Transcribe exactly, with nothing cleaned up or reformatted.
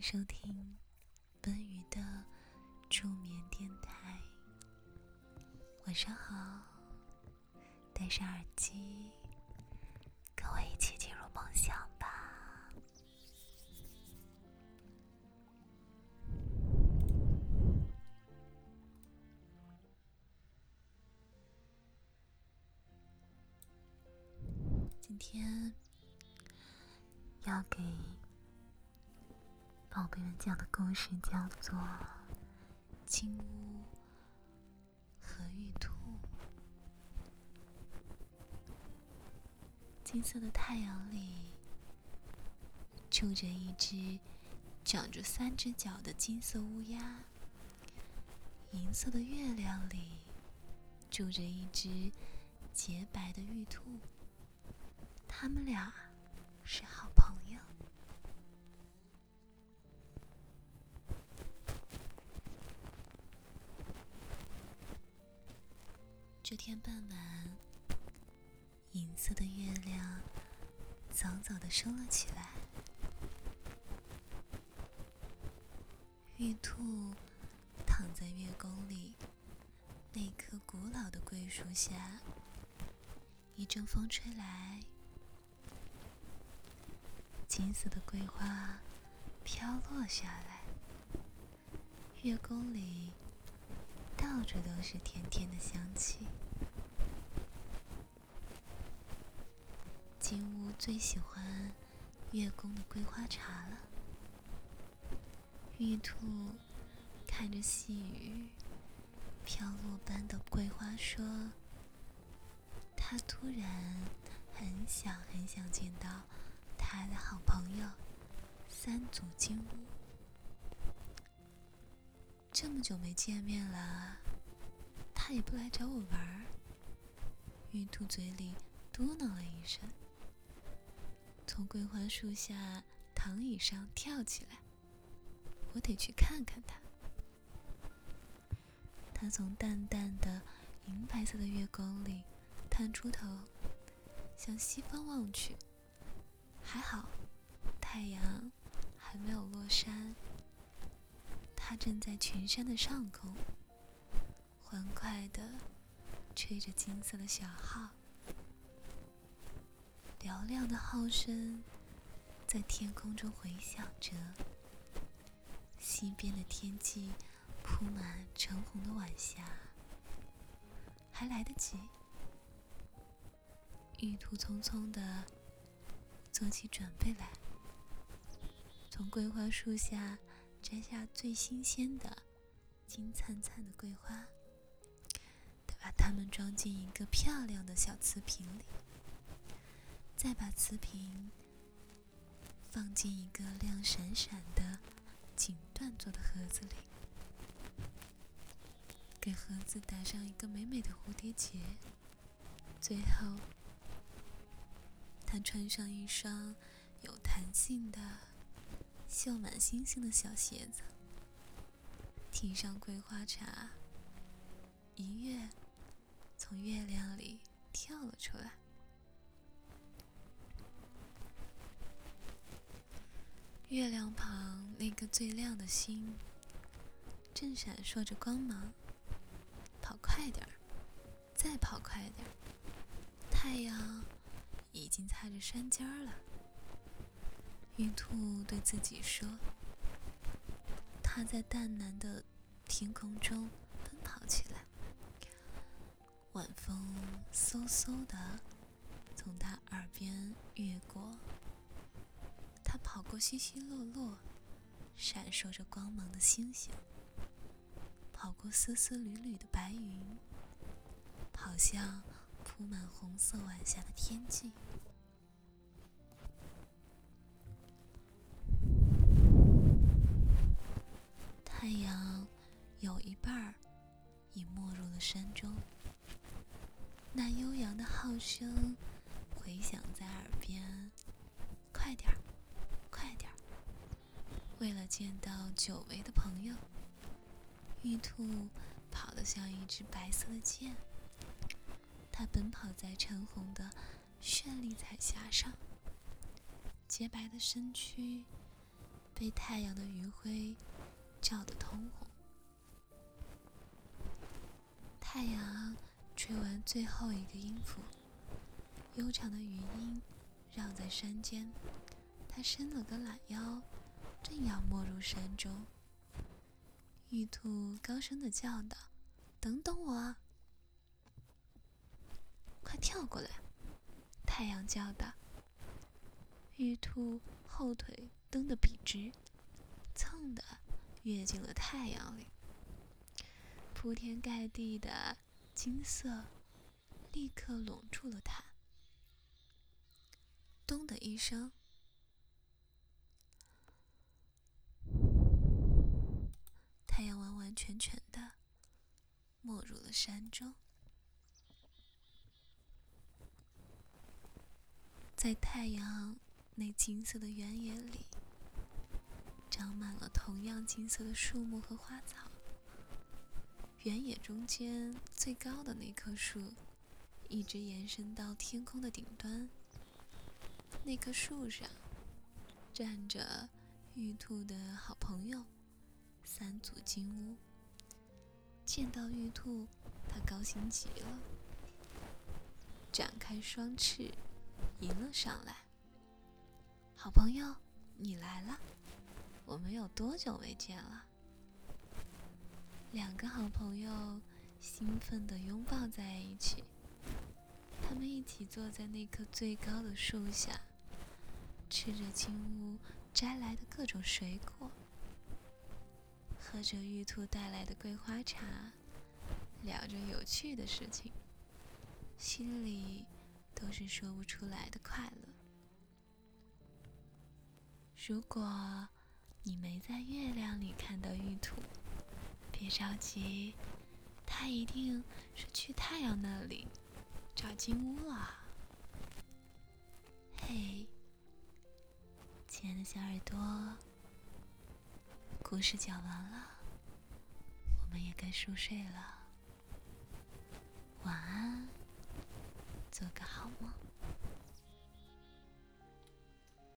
收听奔鱼的助眠电台。晚上好，戴上耳机，跟我一起进入梦乡吧。今天要给宝贝们讲的故事叫做《金乌和玉兔》。金色的太阳里住着一只长着三只脚的金色乌鸦，银色的月亮里住着一只洁白的玉兔，他们俩是好朋友。这天傍晚，银色的月亮早早地升了起来。玉兔躺在月宫里那棵古老的桂树下，一阵风吹来，金色的桂花飘落下来，月宫里到处都是甜甜的香气。金乌最喜欢月宫的桂花茶了。玉兔看着细雨飘落般的桂花说，他突然很想很想见到他的好朋友三足金乌。这么久没见面了，他也不来找我玩儿。玉兔嘴里嘟囔了一声，从桂花树下躺椅上跳起来，我得去看看他。他从淡淡的银白色的月光里探出头，向西方望去。还好，太阳还没有落山，它正在群山的上空，欢快地吹着金色的小号。嘹亮的号声在天空中回响着，西边的天际铺满橙红的晚霞。还来得及。玉兔匆匆地做起准备来，从桂花树下摘下最新鲜的金灿灿的桂花，她把它们装进一个漂亮的小瓷瓶里，再把瓷瓶放进一个亮闪闪的锦缎做的盒子里，给盒子打上一个美美的蝴蝶结。最后，她穿上一双有弹性的绣满星星的小鞋子，提上桂花茶，一跃从月亮里跳了出来。月亮旁那个最亮的星正闪烁着光芒。跑快点儿，再跑快点儿，太阳已经踩着山尖了。玉兔对自己说，它在淡蓝的天空中奔跑起来，晚风嗖嗖地从它耳边越过，它跑过稀稀落落闪烁着光芒的星星，跑过丝丝缕缕的白云，跑向铺满红色晚霞的天际。太阳有一半儿已没入了山中，那悠扬的号声回响在耳边，快点儿，快点儿！为了见到久违的朋友，玉兔跑得像一只白色的箭，它奔跑在橙红的绚丽彩霞上，洁白的身躯被太阳的余晖照得通红。太阳吹完最后一个音符，悠长的余音绕在山间，他伸了个懒腰，正要没入山中。玉兔高声地叫道：“等等我啊！”“快跳过来！”太阳叫道。玉兔后腿蹬得笔直，蹭的跃进了太阳里。铺天盖地的金色立刻笼住了它。咚的一声，太阳完完全全的没入了山中。在太阳那金色的原野里，长满了同样金色的树木和花草。原野中间最高的那棵树一直延伸到天空的顶端。那棵树上站着玉兔的好朋友三足金乌。见到玉兔，他高兴极了，展开双翅迎了上来。“好朋友，你来了，我们有多久没见了？”两个好朋友兴奋地拥抱在一起。他们一起坐在那棵最高的树下，吃着金乌摘来的各种水果，喝着玉兔带来的桂花茶，聊着有趣的事情，心里都是说不出来的快乐。如果你没在月亮里看到玉兔，别着急，它一定是去太阳那里找金乌了。嘿，亲爱的小耳朵，故事讲完了，我们也该熟睡了。晚安，做个好梦。